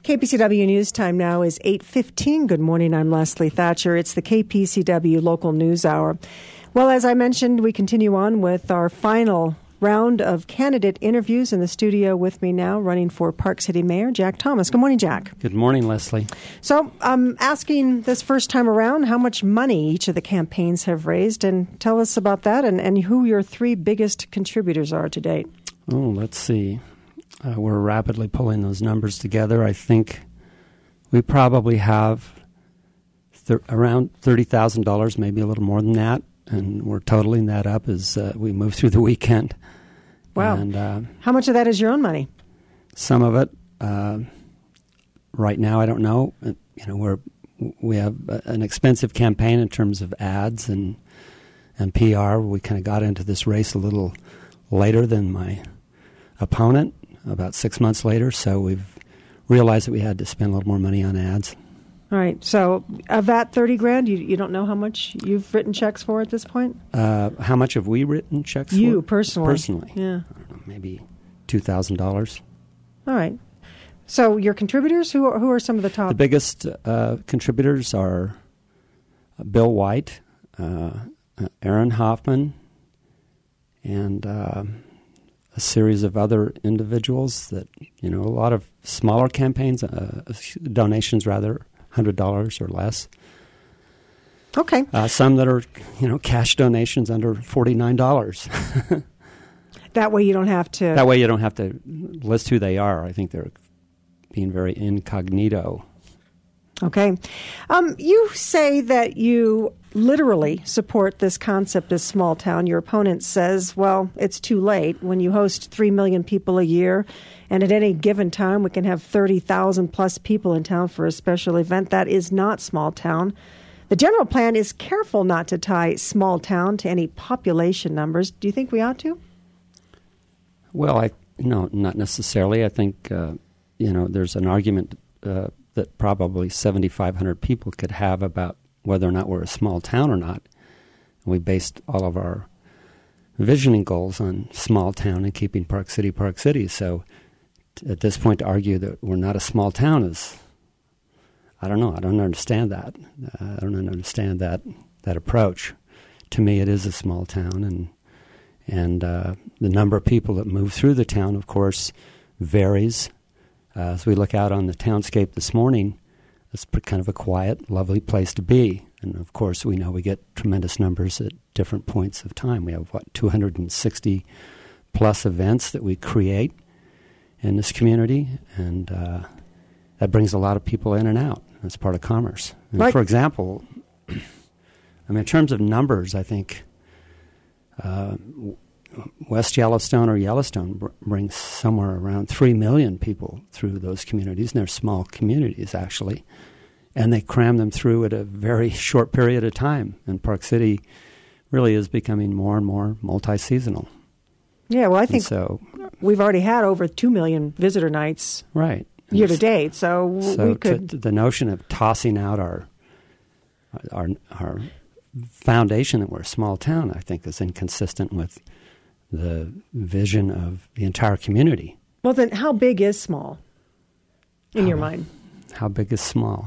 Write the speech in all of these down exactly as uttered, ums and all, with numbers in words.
K P C W News Time now is eight fifteen. Good morning, I'm Leslie Thatcher. It's the K P C W Local News Hour. Well, as I mentioned, we continue on with our final round of candidate interviews. In the studio with me now, running for Park City Mayor, Jack Thomas. Good morning, Jack. Good morning, Leslie. So I'm asking this first time around how much money each of the campaigns have raised, and tell us about that and, and who your three biggest contributors are to date. Oh, let's see. Uh, we're rapidly pulling those numbers together. I think we probably have th- around thirty thousand dollars, maybe a little more than that, and we're totaling that up as uh, we move through the weekend. Wow. And, uh, how much of that is your own money? Some of it. Uh, right now, I don't know. Uh, you know, we're we have an expensive campaign in terms of ads and and P R. We kind of got into this race a little later than my opponent, about six months later, so we've realized that we had to spend a little more money on ads. All right. So of that thirty grand, you, you don't know how much you've written checks for at this point? Uh, how much have we written checks you, for? personally. Personally. Yeah. I don't know, maybe two thousand dollars. All right. So your contributors, who are, who are some of the top? The biggest uh, contributors are uh, Bill White, uh, uh, Aaron Hoffman, and uh, a series of other individuals that, you know, a lot of smaller campaigns, uh, donations rather, one hundred dollars or less. Okay. Uh, some that are, you know, cash donations under forty-nine dollars. That way you don't have to... That way you don't have to list who they are. I think they're being very incognito. Okay. Um, you say that you literally support this concept of small town. Your opponent says, well, it's too late. When you host three million people a year, and at any given time we can have thirty thousand plus people in town for a special event, that is not small town. The general plan is careful not to tie small town to any population numbers. Do you think we ought to? Well, I no, not necessarily. I think, uh, you know, there's an argument uh, that probably seventy-five hundred people could have about whether or not we're a small town or not. And we based all of our visioning goals on small town and keeping Park City, Park City. So t- at this point, to argue that we're not a small town is, I don't know. I don't understand that. Uh, I don't understand that that approach. To me, it is a small town, and and uh, the number of people that move through the town, of course, varies. Uh, as we look out on the townscape this morning, it's kind of a quiet, lovely place to be. And, of course, we know we get tremendous numbers at different points of time. We have, what, two hundred sixty plus events that we create in this community, and uh, that brings a lot of people in and out. That's part of commerce. And right. For example, I mean, in terms of numbers, I think uh, West Yellowstone or Yellowstone br- brings somewhere around three million people through those communities, and they're small communities, actually. And they cram them through at a very short period of time. And Park City really is becoming more and more multi-seasonal. Yeah, well, I think so, we've already had over two million visitor nights right. year to date. So, so we could... To, the notion of tossing out our, our, our foundation that we're a small town, I think, is inconsistent with the vision of the entire community. Well, then how big is small in how, your mind? How big is small?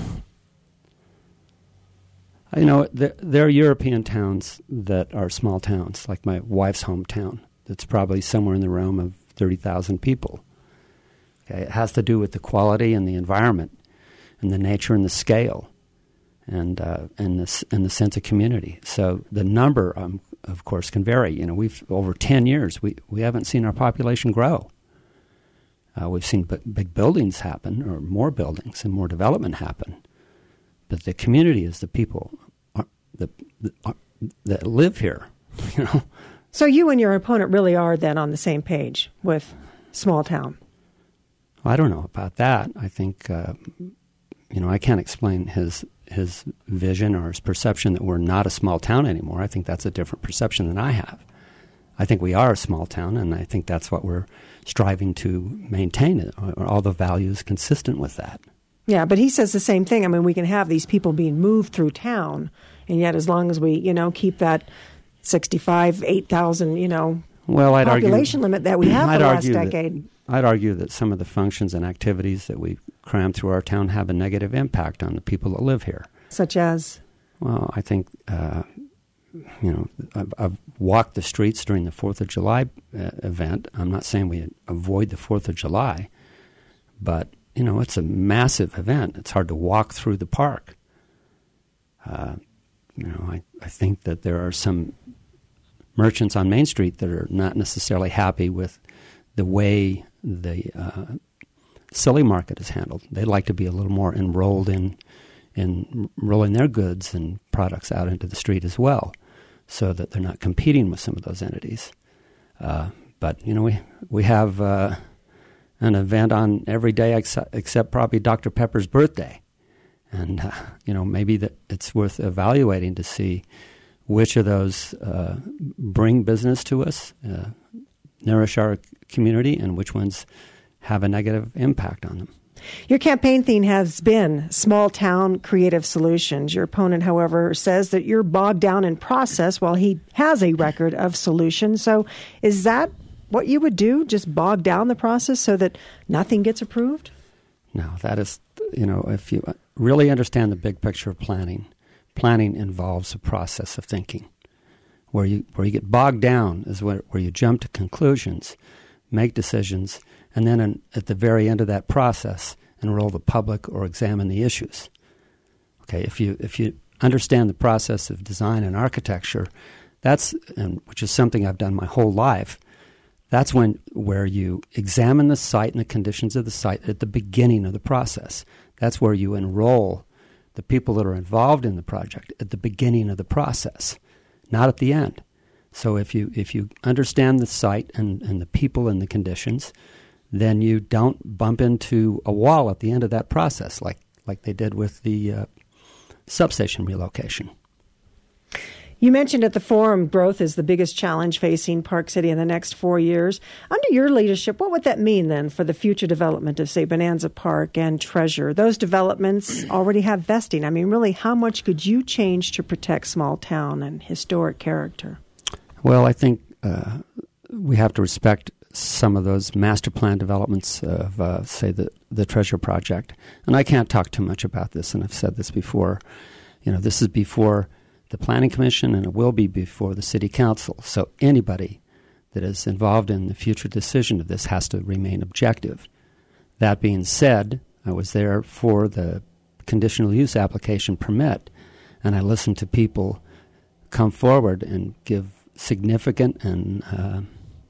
You know, there, there are European towns that are small towns, like my wife's hometown. That's probably somewhere in the realm of thirty thousand people. Okay, it has to do with the quality and the environment and the nature and the scale and uh, and, the, and the sense of community. So the number, um, of course, can vary. You know, we've over ten years, we, we haven't seen our population grow. Uh, we've seen b- big buildings happen, or more buildings and more development happen. But the community is the people are, the, the, are, that live here, you know. So you and your opponent really are then on the same page with small town. Well, I don't know about that. I think, uh, you know, I can't explain his his vision or his perception that we're not a small town anymore. I think that's a different perception than I have. I think we are a small town, and I think that's what we're striving to maintain, all the values consistent with that. Yeah, but he says the same thing. I mean, we can have these people being moved through town, and yet as long as we, you know, keep that sixty-five, eight thousand, you know, well, I'd population argue, limit that we have for I'd the last argue decade. I'd argue that some of the functions and activities that we cram through our town have a negative impact on the people that live here. Such as? Well, I think, uh, you know, I've, I've walked the streets during the fourth of July uh, event. I'm not saying we avoid the fourth of July, but, you know, it's a massive event. It's hard to walk through the park. Uh, you know, I, I think that there are some merchants on Main Street that are not necessarily happy with the way the uh, silly market is handled. They'd like to be a little more enrolled in in rolling their goods and products out into the street as well, so that they're not competing with some of those entities. Uh, but, you know, we, we have uh, an event on every day except, except probably Doctor Pepper's birthday. And, uh, you know, maybe that it's worth evaluating to see which of those uh, bring business to us, uh, nourish our community, and which ones have a negative impact on them. Your campaign theme has been small town creative solutions. Your opponent, however, says that you're bogged down in process while he has a record of solutions. So is that what you would do, just bog down the process so that nothing gets approved? No, that is, you know, if you really understand the big picture of planning, planning involves a process of thinking. Where you where you get bogged down is where, where you jump to conclusions, make decisions, and then in, at the very end of that process, enroll the public or examine the issues. Okay, if you if you understand the process of design and architecture, that's and which is something I've done my whole life. That's when where you examine the site and the conditions of the site at the beginning of the process. That's where you enroll the people that are involved in the project at the beginning of the process, not at the end. So if you if you understand the site and, and the people and the conditions, then you don't bump into a wall at the end of that process like, like they did with the uh, substation relocation. You mentioned at the forum growth is the biggest challenge facing Park City in the next four years. Under your leadership, what would that mean then for the future development of, say, Bonanza Park and Treasure? Those developments already have vesting. I mean, really, how much could you change to protect small town and historic character? Well, I think uh, we have to respect some of those master plan developments of, uh, say, the, the Treasure Project. And I can't talk too much about this, and I've said this before. You know, this is before the Planning Commission, and it will be before the City Council. So anybody that is involved in the future decision of this has to remain objective. That being said, I was there for the conditional use application permit, and I listened to people come forward and give significant and uh,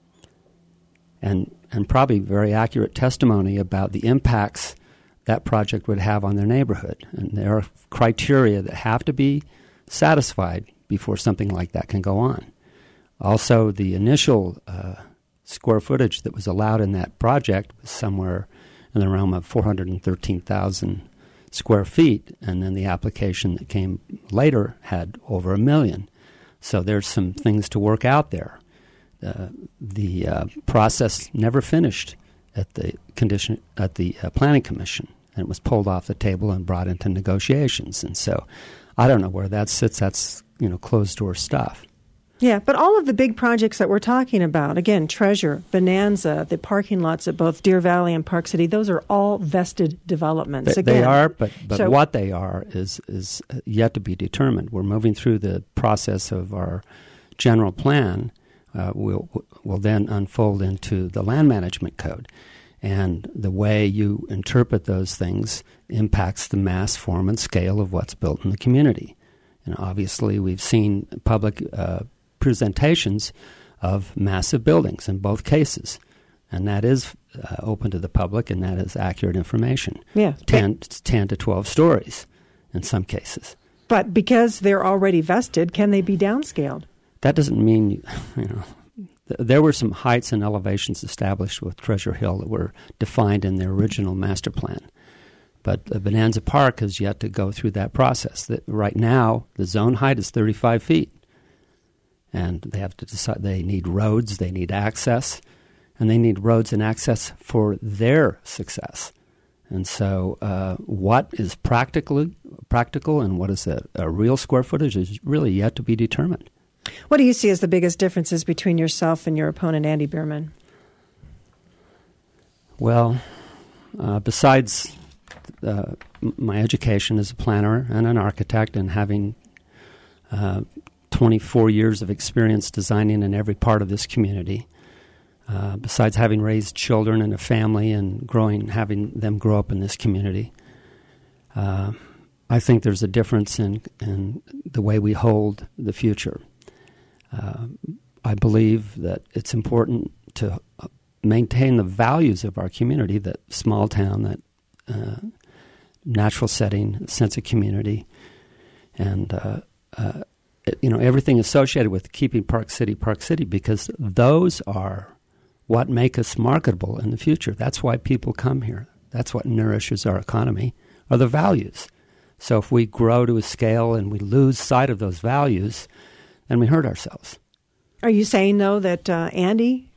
and and probably very accurate testimony about the impacts that project would have on their neighborhood. And there are criteria that have to be satisfied before something like that can go on. Also, the initial uh, square footage that was allowed in that project was somewhere in the realm of four hundred thirteen thousand square feet, and then the application that came later had over a million. So there's some things to work out there. Uh, the uh, process never finished at the condition at the uh, Planning Commission, and it was pulled off the table and brought into negotiations. And so, I don't know where that sits. That's, you know, closed door stuff. Yeah, but all of the big projects that we're talking about, again, Treasure, Bonanza, the parking lots at both Deer Valley and Park City, those are all vested developments. They, again, they are, but, but so, what they are is is yet to be determined. We're moving through the process of our general plan. Uh, will will then unfold into the land management code. And the way you interpret those things impacts the mass, form, and scale of what's built in the community. And obviously, we've seen public uh, presentations of massive buildings in both cases. And that is uh, open to the public, and that is accurate information. Yeah. ten, ten to twelve stories in some cases. But because they're already vested, can they be downscaled? That doesn't mean, you know, th- there were some heights and elevations established with Treasure Hill that were defined in the original master plan. But uh, Bonanza Park has yet to go through that process. That right now, the zone height is thirty-five feet. And they have to decide, they need roads, they need access, and they need roads and access for their success. And so uh, what is practically practical and what is a, a real square footage is really yet to be determined. What do you see as the biggest differences between yourself and your opponent, Andy Bierman? Well, uh, besides uh, my education as a planner and an architect and having uh, twenty-four years of experience designing in every part of this community, uh, besides having raised children and a family and growing, having them grow up in this community, uh, I think there's a difference in, in the way we hold the future. Uh, I believe that it's important to maintain the values of our community, that small town, that uh, natural setting, sense of community, and uh, uh, it, you know, everything associated with keeping Park City Park City, because those are what make us marketable in the future. That's why people come here. That's what nourishes our economy, are the values. So if we grow to a scale and we lose sight of those values, then we hurt ourselves. Are you saying, though, that uh, Andy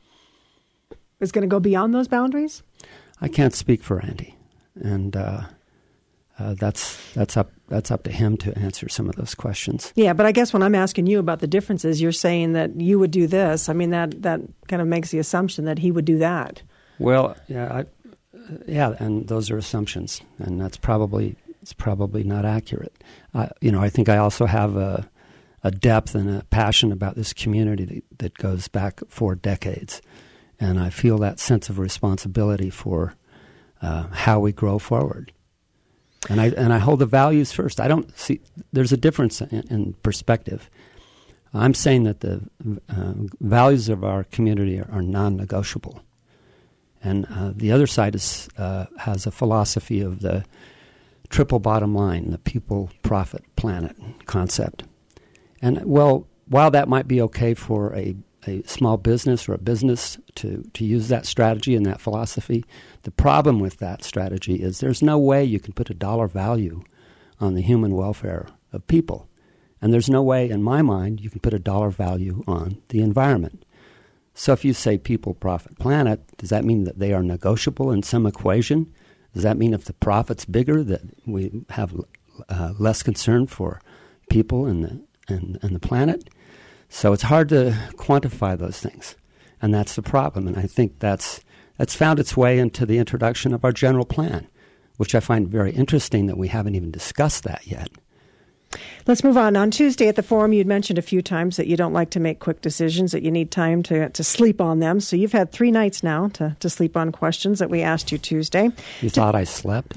is going to go beyond those boundaries? I can't speak for Andy, and uh, uh, that's that's up that's up to him to answer some of those questions. Yeah, but I guess when I'm asking you about the differences, you're saying that you would do this. I mean, that that kind of makes the assumption that he would do that. Well, yeah, I, yeah, and those are assumptions, and that's probably it's probably not accurate. Uh, you know, I think I also have a. a depth and a passion about this community that, that goes back four decades. And I feel that sense of responsibility for uh, how we grow forward. And I and I hold the values first. I don't see, there's a difference in, in perspective. I'm saying that the uh, values of our community are, are non-negotiable. And uh, the other side is uh, has a philosophy of the triple bottom line, the people, profit, planet concept. And, well, while that might be okay for a, a small business or a business to, to use that strategy and that philosophy, the problem with that strategy is there's no way you can put a dollar value on the human welfare of people. And there's no way, in my mind, you can put a dollar value on the environment. So if you say people, profit, planet, does that mean that they are negotiable in some equation? Does that mean if the profit's bigger that we have uh, less concern for people and the And, and the planet? So it's hard to quantify those things, and that's the problem. And I think that's that's found its way into the introduction of our general plan, which I find very interesting that we haven't even discussed that yet. Let's move on. On Tuesday at the forum, you'd mentioned a few times that you don't like to make quick decisions, that you need time to, to sleep on them. So you've had three nights now to, to sleep on questions that we asked you Tuesday. You to, thought I slept?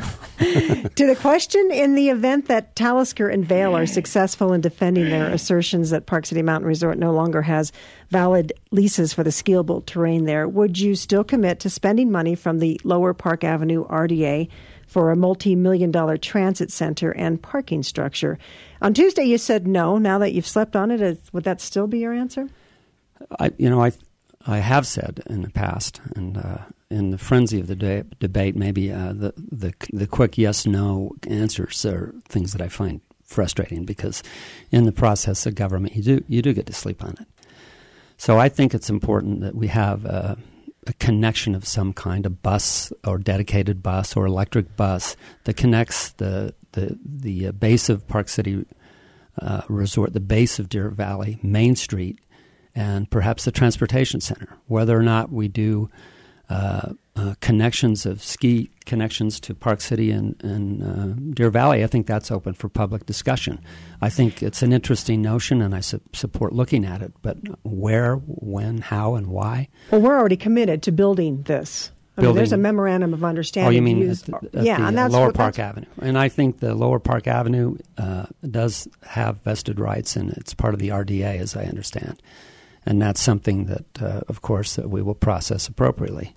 To the question, in the event that Talisker and Vail are successful in defending their assertions that Park City Mountain Resort no longer has valid leases for the skiable terrain there, would you still commit to spending money from the Lower Park Avenue R D A for a multi-million dollar transit center and parking structure? On Tuesday, you said no. Now that you've slept on it, would that still be your answer? I, you know, I I have said in the past, and uh, in the frenzy of the de- debate, maybe uh, the, the the quick yes/no answers are things that I find frustrating, because in the process of government, you do you do get to sleep on it. So I think it's important that we have Uh, a connection of some kind, a bus or dedicated bus or electric bus that connects the the, the uh, base of Park City uh, Resort, the base of Deer Valley, Main Street, and perhaps the transportation center. Whether or not we do uh, uh, connections of ski connections to Park City and, and uh, Deer Valley, I think that's open for public discussion. I think it's an interesting notion, and I su- support looking at it. But where, when, how, and why? Well, we're already committed to building this. I mean, there's a memorandum of understanding. Oh, you mean used, at the, at yeah, the and that's Lower what, Park that's, Avenue. And I think the Lower Park Avenue uh, does have vested rights, and it's part of the R D A, as I understand. And that's something that, uh, of course, that we will process appropriately.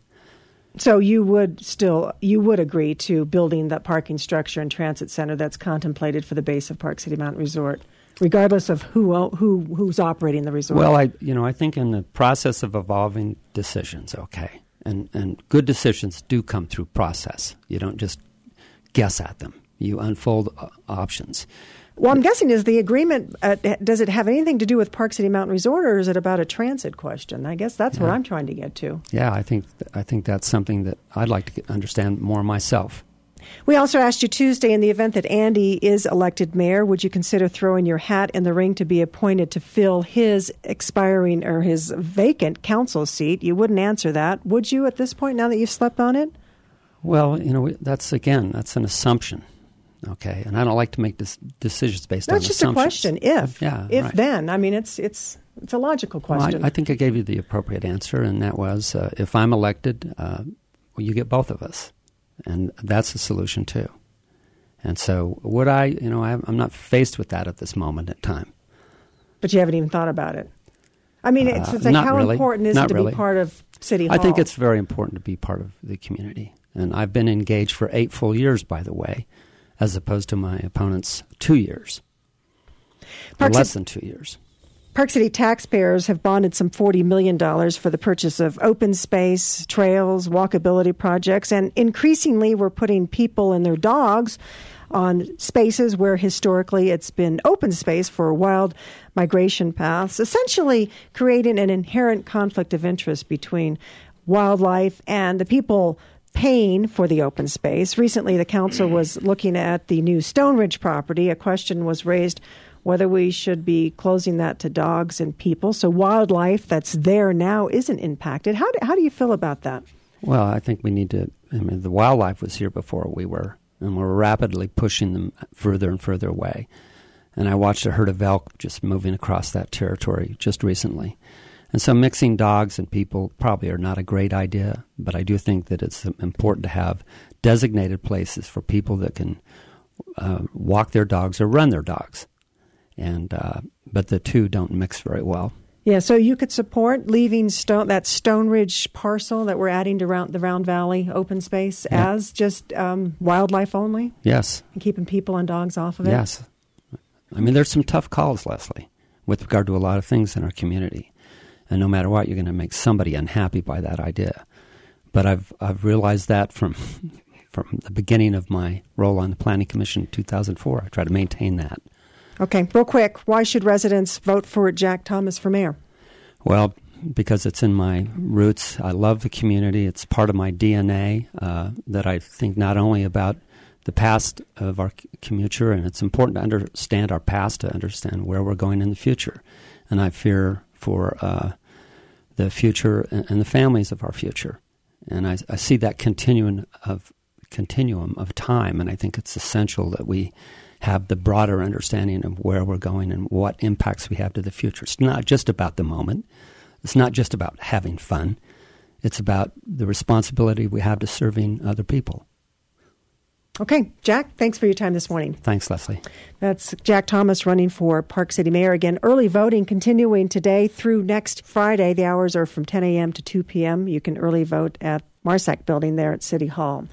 So you would still, you would agree to building that parking structure and transit center that's contemplated for the base of Park City Mountain Resort, regardless of who who who's operating the resort? Well, I you know I think in the process of evolving decisions, okay, and and good decisions do come through process. You don't just guess at them. You unfold uh, options. Well, I'm guessing, is the agreement, uh, does it have anything to do with Park City Mountain Resort, or is it about a transit question? I guess that's yeah. what I'm trying to get to. Yeah, I think th- I think that's something that I'd like to get, understand more myself. We also asked you Tuesday, in the event that Andy is elected mayor, would you consider throwing your hat in the ring to be appointed to fill his expiring or his vacant council seat? You wouldn't answer that, would you, at this point, now that you've slept on it? Well, you know, that's, again, that's an assumption, okay? And I don't like to make dis- decisions based no, on it's just assumptions. a question. If. Yeah, if right. then. I mean, it's it's it's a logical question. Well, I, I think I gave you the appropriate answer, and that was, uh, if I'm elected, uh, well, you get both of us. And that's a solution, too. And so would I, you know, I, I'm not faced with that at this moment in time. But you haven't even thought about it. I mean, it's, it's Uh, like not how really. important is Not it to really. be part of City Hall? I think it's very important to be part of the community. And I've been engaged for eight full years, by the way, as opposed to my opponent's two years. Or Park less Ci- than two years. Park City taxpayers have bonded some forty million dollars for the purchase of open space, trails, walkability projects, and increasingly we're putting people and their dogs on spaces where historically it's been open space for wild migration paths, essentially creating an inherent conflict of interest between wildlife and the people paying for the open space. Recently, the council was looking at the new Stone Ridge property. A question was raised whether we should be closing that to dogs and people. So wildlife that's there now isn't impacted. How do, how do you feel about that? Well, I think we need to, I mean, the wildlife was here before we were, and we're rapidly pushing them further and further away. And I watched a herd of elk just moving across that territory just recently. And so mixing dogs and people probably are not a great idea, but I do think that it's important to have designated places for people that can uh, walk their dogs or run their dogs. And uh, but the two don't mix very well. Yeah, so you could support leaving Stone, that Stone Ridge parcel that we're adding to round, the Round Valley open space Yeah. as just um, wildlife only? Yes. And keeping people and dogs off of it? Yes. I mean, there's some tough calls, Leslie, with regard to a lot of things in our community. And no matter what, you're going to make somebody unhappy by that idea. But I've I've realized that from from the beginning of my role on the Planning Commission in two thousand four. I try to maintain that. Okay, real quick, why should residents vote for Jack Thomas for mayor? Well, because it's in my roots. I love the community. It's part of my D N A uh, that I think not only about the past of our commuter, and it's important to understand our past to understand where we're going in the future. And I fear for uh, the future and, and the families of our future. And I, I see that continuum of continuum of time, and I think it's essential that we have the broader understanding of where we're going and what impacts we have to the future. It's not just about the moment. It's not just about having fun. It's about the responsibility we have to serving other people. Okay, Jack, thanks for your time this morning. Thanks, Leslie. That's Jack Thomas running for Park City Mayor. Again, early voting continuing today through next Friday. The hours are from ten a.m. to two p.m. You can early vote at Marsack Building there at City Hall.